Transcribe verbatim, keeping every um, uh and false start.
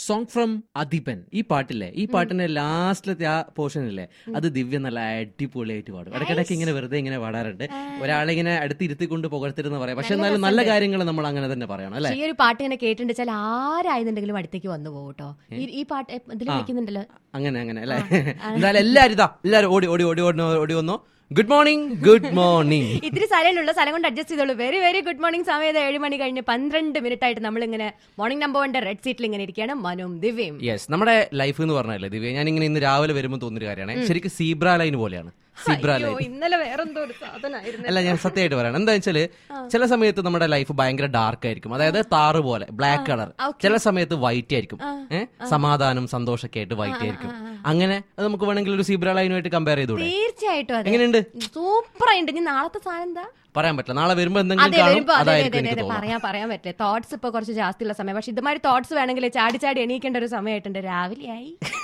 Song from അദിപൻ. ഈ പാട്ടില്ലേ, ഈ പാട്ടിന്റെ ലാസ്റ്റിലത്തെ ആ പോർഷൻ ഇല്ലേ, അത് ദിവ്യ നല്ല അടിപൊളിയായിട്ട് പാടും. ഇടയ്ക്കിടയ്ക്ക് ഇങ്ങനെ വെറുതെ ഇങ്ങനെ പാടാറുണ്ട്. ഒരാളെ ഇങ്ങനെ അടുത്തിരുത്തിക്കൊണ്ട് പുകഴ്ത്തരുന്ന് പറയാം, പക്ഷെ എന്നാലും നല്ല കാര്യങ്ങൾ നമ്മൾ അങ്ങനെ തന്നെ പറയണം അല്ലെ. ഈ ഒരു പാട്ട് ഇങ്ങനെ കേട്ടിട്ട് വെച്ചാൽ ആരായിരുന്നുണ്ടെങ്കിലും അടുത്തേക്ക് വന്നു പോകട്ടോ. ഈ പാട്ട് ഇതിൽ വിളിക്കുന്നുണ്ടല്ലോ, അങ്ങനെ അങ്ങനെ അല്ലെ. എന്തായാലും എല്ലാരും ഇതാ എല്ലാരും ഓടി ഓടി ഓടി ഓടി ഓടി വന്നോ. Good morning, good morning. ഇത്തിരി സ്ഥലമുള്ള സ്ഥലം കൊണ്ട് അഡ്ജസ്റ്റ് ചെയ്തോളൂ. Very very good morning. സമയത്ത് ഏഴ് മണി കഴിഞ്ഞ് പന്ത്രണ്ട് മിനിറ്റ് ആയിട്ട് നമ്മളിങ്ങനെ മോർണിംഗ് നമ്പർ വണ്ടെ റെഡ് സീറ്റിൽ ഇങ്ങനെ ഇരിക്കുകയാണ് മനുവും ദിവ്യയും. യെസ്, നമ്മുടെ ലൈഫ് എന്ന് പറഞ്ഞല്ലേ ദിവ്യ, ഞാൻ ഇങ്ങനെ ഇന്ന് രാവിലെ വരുമ്പോൾ തോന്നിയൊരു കാര്യമാണ്, ശരിക്കും സീബ്ര ലൈൻ പോലെയാണ്. ഇന്നലെ വേറെന്തോ ഒരു സാധനമായിരുന്നു. അല്ല, ഞാൻ സത്യമായിട്ട് പറയണം. എന്താ വെച്ചാല് ചില സമയത്ത് നമ്മുടെ ലൈഫ് ഭയങ്കര ഡാർക്ക് ആയിരിക്കും, അതായത് താറ് പോലെ ബ്ലാക്ക് കളർ. ചില സമയത്ത് വൈറ്റ് ആയിരിക്കും, ഏഹ് സമാധാനം സന്തോഷമൊക്കെ ആയിട്ട് വൈറ്റ് ആയിരിക്കും. അങ്ങനെ അത് നമുക്ക് വേണമെങ്കിൽ ഒരു സീബ്ര ലൈനുമായിട്ട് കമ്പയർ ചെയ്തോളൂ. തീർച്ചയായിട്ടും. എങ്ങനെയുണ്ട്? സൂപ്പർ ആയിട്ട്. ഇനി നാളത്തെ സാധനം എന്താ പറയാൻ പറ്റില്ല, നാളെ വരുമ്പോ എന്തെങ്കിലും പറയാൻ പറയാൻ പറ്റില്ല. തോട്ട്സ് ഇപ്പൊ കുറച്ച് ജാസ്തിയുള്ള സമയം, പക്ഷെ ഇതുമാതിരി തോട്ട്സ് വേണമെങ്കിൽ ചാടി ചാടി എണീക്കേണ്ട ഒരു സമയമായിട്ടുണ്ട്. രാവിലെ ആയി.